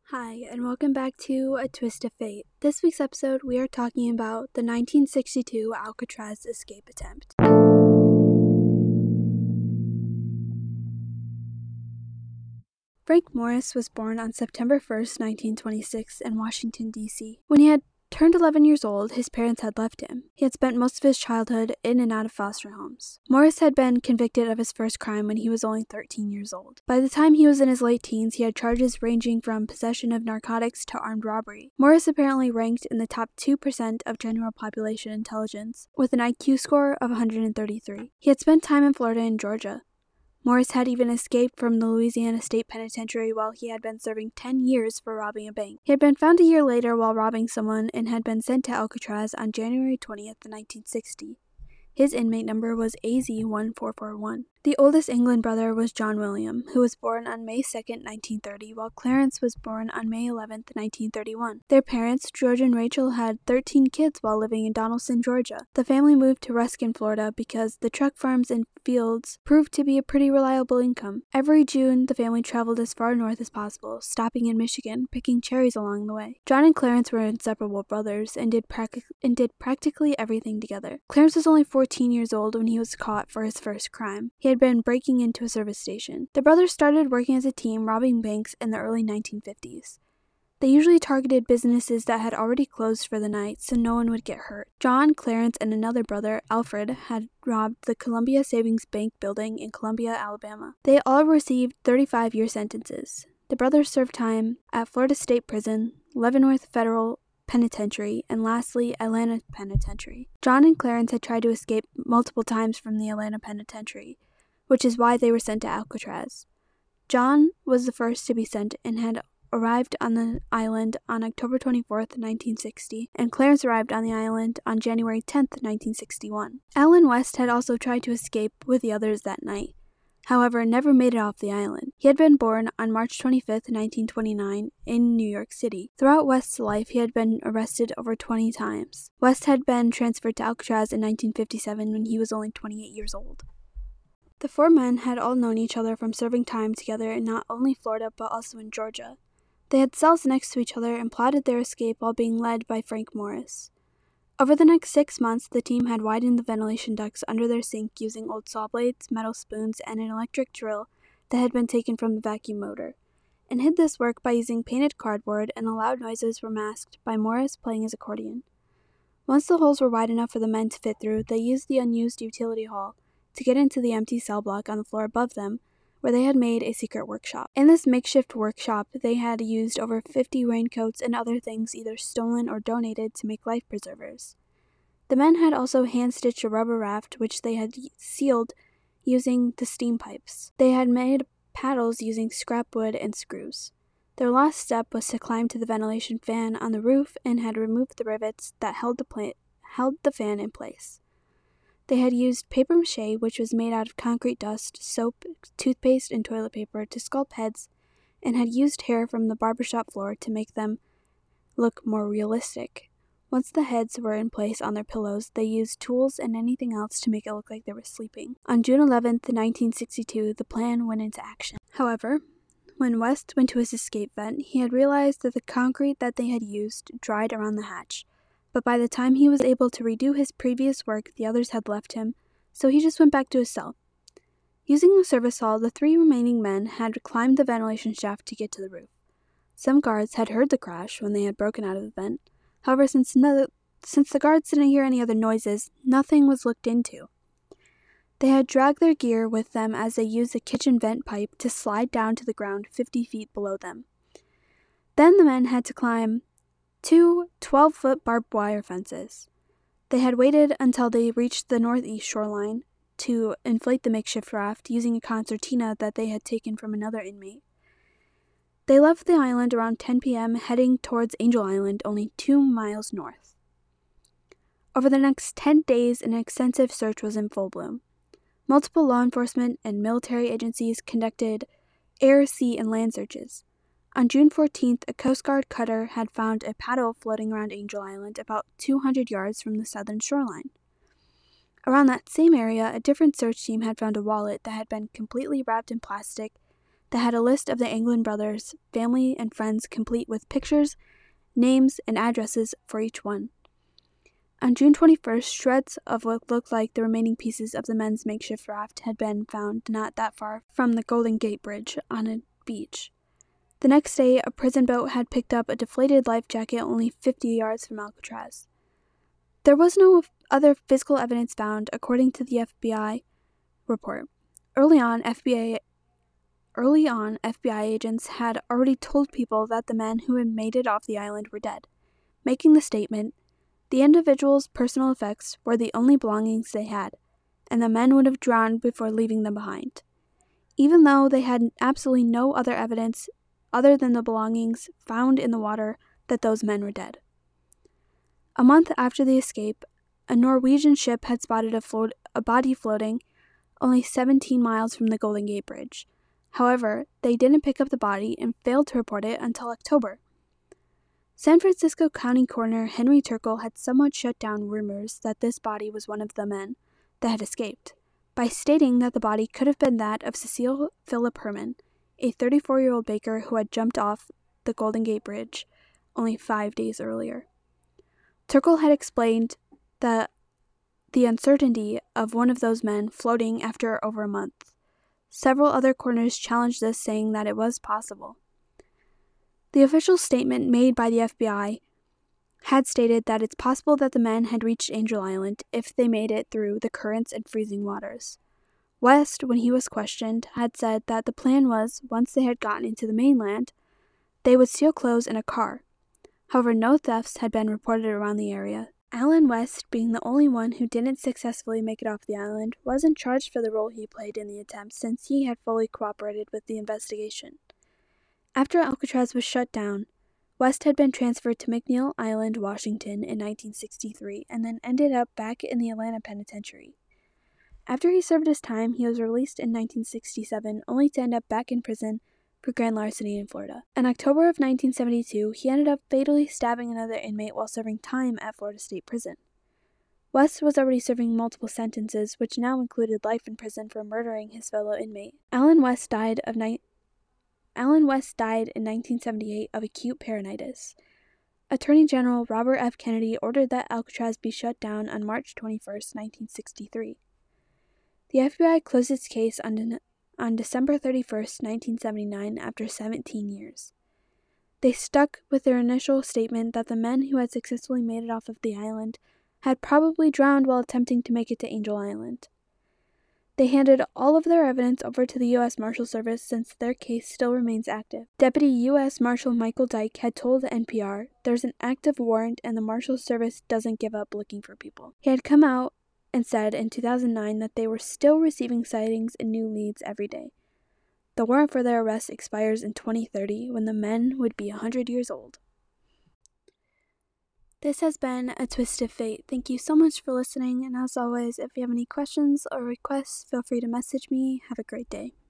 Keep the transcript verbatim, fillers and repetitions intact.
Hi, and welcome back to A Twist of Fate. This week's episode, we are talking about the nineteen sixty-two Alcatraz escape attempt. Frank Morris was born on September first, nineteen twenty-six, in Washington, D C When he had turned eleven years old, his parents had left him. He had spent most of his childhood in and out of foster homes. Morris had been convicted of his first crime when he was only thirteen years old. By the time he was in his late teens, he had charges ranging from possession of narcotics to armed robbery. Morris apparently ranked in the top two percent of general population intelligence, with an I Q score of one hundred thirty-three. He had spent time in Florida and Georgia. Morris had even escaped from the Louisiana State Penitentiary while he had been serving ten years for robbing a bank. He had been found a year later while robbing someone and had been sent to Alcatraz on January twentieth, nineteen sixty. His inmate number was A Z one four four one. The oldest England brother was John William, who was born on May second, nineteen thirty, while Clarence was born on May eleventh, nineteen thirty-one. Their parents, George and Rachel, had thirteen kids while living in Donaldson, Georgia. The family moved to Ruskin, Florida because the truck farms and fields proved to be a pretty reliable income. Every June, the family traveled as far north as possible, stopping in Michigan, picking cherries along the way. John and Clarence were inseparable brothers and did, prac- and did practically everything together. Clarence was only fourteen years old when he was caught for his first crime. He had been breaking into a service station. The brothers started working as a team robbing banks in the early nineteen fifties. They usually targeted businesses that had already closed for the night so no one would get hurt. John, Clarence, and another brother, Alfred, had robbed the Columbia Savings Bank building in Columbia, Alabama. They all received thirty-five-year sentences. The brothers served time at Florida State Prison, Leavenworth Federal Penitentiary, and lastly, Atlanta Penitentiary. John and Clarence had tried to escape multiple times from the Atlanta Penitentiary, which is why they were sent to Alcatraz. John was the first to be sent and had arrived on the island on October twenty-fourth, nineteen sixty, and Clarence arrived on the island on January tenth, nineteen sixty-one. Allen West had also tried to escape with the others that night, however never made it off the island. He had been born on March twenty-fifth, nineteen twenty-nine, in New York City. Throughout West's life, he had been arrested over twenty times. West had been transferred to Alcatraz in nineteen fifty-seven when he was only twenty-eight years old. The four men had all known each other from serving time together in not only Florida but also in Georgia. They had cells next to each other and plotted their escape while being led by Frank Morris. Over the next six months, the team had widened the ventilation ducts under their sink using old saw blades, metal spoons, and an electric drill that had been taken from the vacuum motor, and hid this work by using painted cardboard, and the loud noises were masked by Morris playing his accordion. Once the holes were wide enough for the men to fit through, they used the unused utility hall to get into the empty cell block on the floor above them, where they had made a secret workshop. In this makeshift workshop, they had used over fifty raincoats and other things either stolen or donated to make life preservers. The men had also hand-stitched a rubber raft, which they had sealed using the steam pipes. They had made paddles using scrap wood and screws. Their last step was to climb to the ventilation fan on the roof and had removed the rivets that held the, pla- held the fan in place. They had used papier-mâché, which was made out of concrete dust, soap, toothpaste, and toilet paper, to sculpt heads, and had used hair from the barbershop floor to make them look more realistic. Once the heads were in place on their pillows, they used tools and anything else to make it look like they were sleeping. On June eleventh, nineteen sixty-two, the plan went into action. However, when West went to his escape vent, he had realized that the concrete that they had used dried around the hatch. But by the time he was able to redo his previous work, the others had left him, so he just went back to his cell. Using the service hall, the three remaining men had climbed the ventilation shaft to get to the roof. Some guards had heard the crash when they had broken out of the vent. However, since, no, since the guards didn't hear any other noises, nothing was looked into. They had dragged their gear with them as they used the kitchen vent pipe to slide down to the ground fifty feet below them. Then the men had to climb two twelve-foot barbed wire fences. They had waited until they reached the northeast shoreline to inflate the makeshift raft using a concertina that they had taken from another inmate. They left the island around ten p.m., heading towards Angel Island, only two miles north. Over the next ten days, an extensive search was in full bloom. Multiple law enforcement and military agencies conducted air, sea, and land searches. On June fourteenth, a Coast Guard cutter had found a paddle floating around Angel Island about two hundred yards from the southern shoreline. Around that same area, a different search team had found a wallet that had been completely wrapped in plastic that had a list of the Anglin brothers' family and friends complete with pictures, names, and addresses for each one. On June twenty-first, shreds of what looked like the remaining pieces of the men's makeshift raft had been found not that far from the Golden Gate Bridge on a beach. The next day, a prison boat had picked up a deflated life jacket only fifty yards from Alcatraz. There was no other physical evidence found, according to the F B I report. Early on, F B I Early on, F B I agents had already told people that the men who had made it off the island were dead, making the statement, "The individual's personal effects were the only belongings they had, and the men would have drowned before leaving them behind," even though they had absolutely no other evidence other than the belongings found in the water that those men were dead. A month after the escape, a Norwegian ship had spotted a, float- a body floating only seventeen miles from the Golden Gate Bridge. However, they didn't pick up the body and failed to report it until October. San Francisco County Coroner Henry Turkle had somewhat shut down rumors that this body was one of the men that had escaped, by stating that the body could have been that of Cecile Philip Herman, a thirty-four-year-old baker who had jumped off the Golden Gate Bridge only five days earlier. Turkle had explained that the uncertainty of one of those men floating after over a month. Several other coroners challenged this, saying that it was possible. The official statement made by the F B I had stated that it's possible that the men had reached Angel Island if they made it through the currents and freezing waters. West, when he was questioned, had said that the plan was, once they had gotten into the mainland, they would steal clothes in a car. However, no thefts had been reported around the area. Allen West, being the only one who didn't successfully make it off the island, wasn't charged for the role he played in the attempt since he had fully cooperated with the investigation. After Alcatraz was shut down, West had been transferred to McNeil Island, Washington in nineteen sixty-three and then ended up back in the Atlanta Penitentiary. After he served his time, he was released in nineteen sixty-seven, only to end up back in prison for grand larceny in Florida. In October of nineteen seventy-two, he ended up fatally stabbing another inmate while serving time at Florida State Prison. West was already serving multiple sentences, which now included life in prison for murdering his fellow inmate. Allen West died of ni- Allen West died in nineteen seventy-eight of acute peritonitis. Attorney General Robert F. Kennedy ordered that Alcatraz be shut down on March twenty-first, nineteen sixty-three. The F B I closed its case on, de- on December thirty-first, nineteen seventy-nine, after seventeen years. They stuck with their initial statement that the men who had successfully made it off of the island had probably drowned while attempting to make it to Angel Island. They handed all of their evidence over to the U S Marshal Service since their case still remains active. Deputy U S Marshal Michael Dyke had told the N P R, "There's an active warrant and the Marshal Service doesn't give up looking for people." He had come out and said in two thousand nine that they were still receiving sightings and new leads every day. The warrant for their arrest expires in twenty thirty, when the men would be one hundred years old. This has been A Twist of Fate. Thank you so much for listening, and as always, if you have any questions or requests, feel free to message me. Have a great day.